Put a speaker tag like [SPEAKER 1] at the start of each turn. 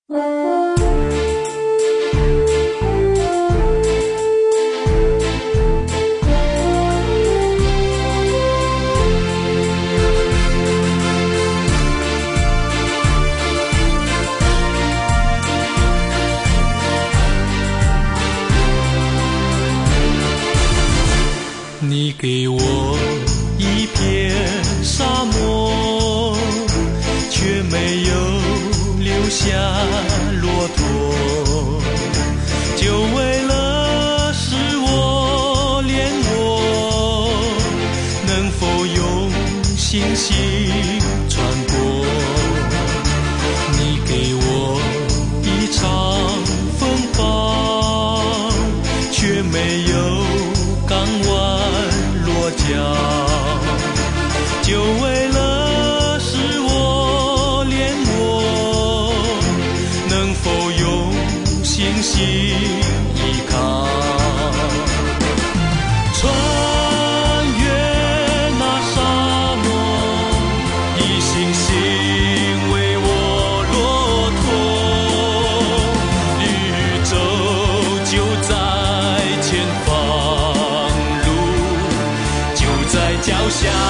[SPEAKER 1] 你给我一片沙漠，却没有留下骆驼，就为了使我连我能否用信心穿过。你给我一场风暴，却没有港湾落脚，就为了使我连我能否用信心依靠，穿越那沙漠，以信心为我骆驼，绿洲就在前方，路就在脚下。